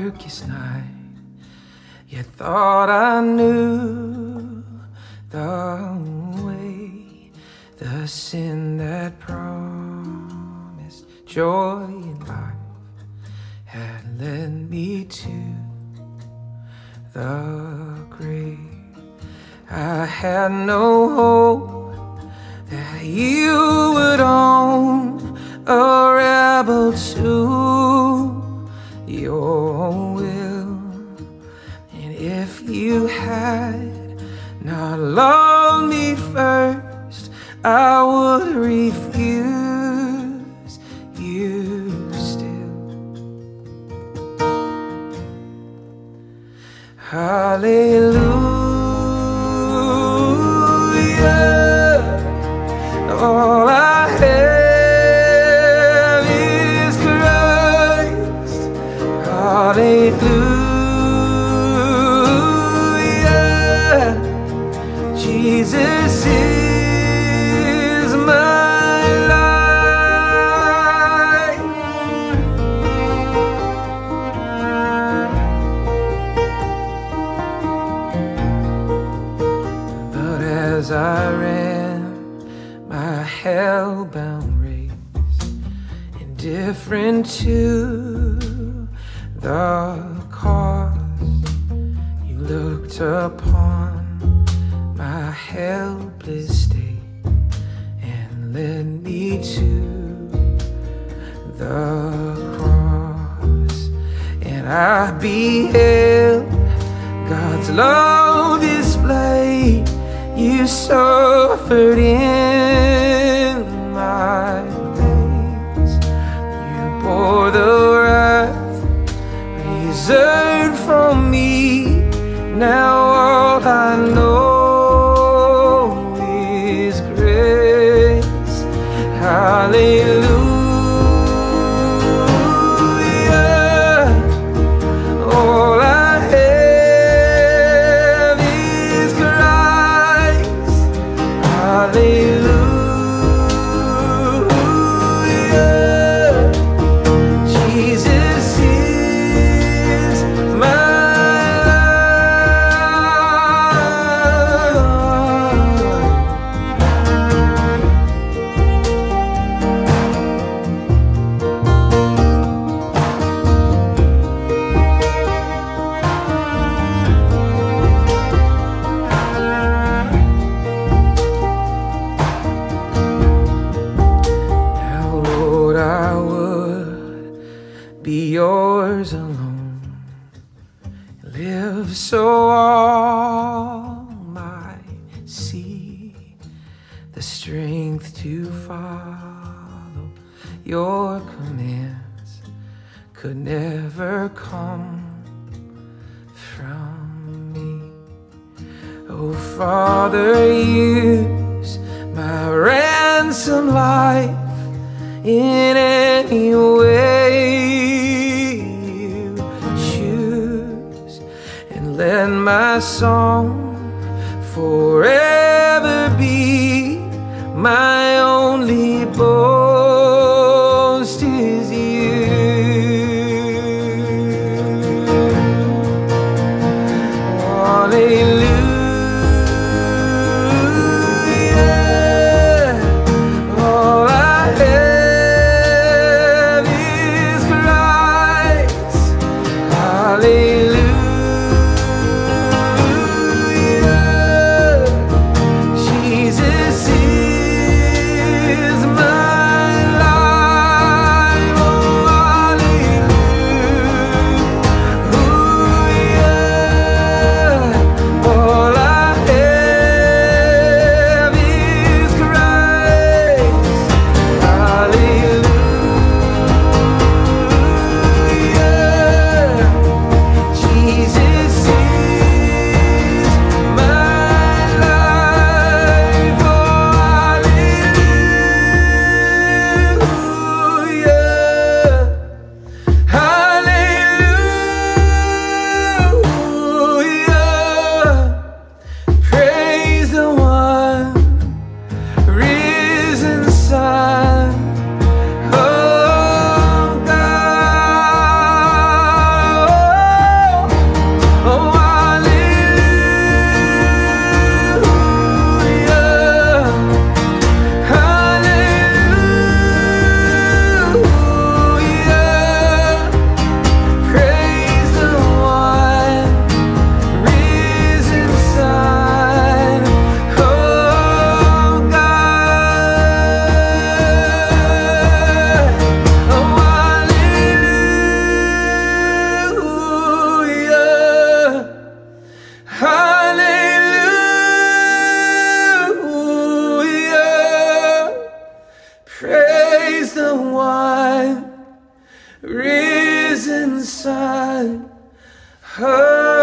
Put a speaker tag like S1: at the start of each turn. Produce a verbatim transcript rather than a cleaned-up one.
S1: darkest night, yet thought I knew the way, the sin that promised joy in life had led me to the grave. I had no hope that you would own a rebel to your will, and if you had not loved me first, I would refuse you still. Hallelujah. All I have is Christ. Hallelujah. Jesus is my life. But as I ran my hell-bound race, indifferent to the cause, you looked upon my helpless state and led me to the cross, and I beheld God's love displayed. You suffered in my place. You bore the wrath reserved for me. Now all I know is grace. Hallelujah. All I have is Christ. Hallelujah. Jesus is my be yours alone, live so all might see the strength to follow your commands could never come from me. Oh Father, use my ransom life in any way you choose, and let my song forever be my only boast is you. Hallelujah. Jesus is my risen Son. Oh,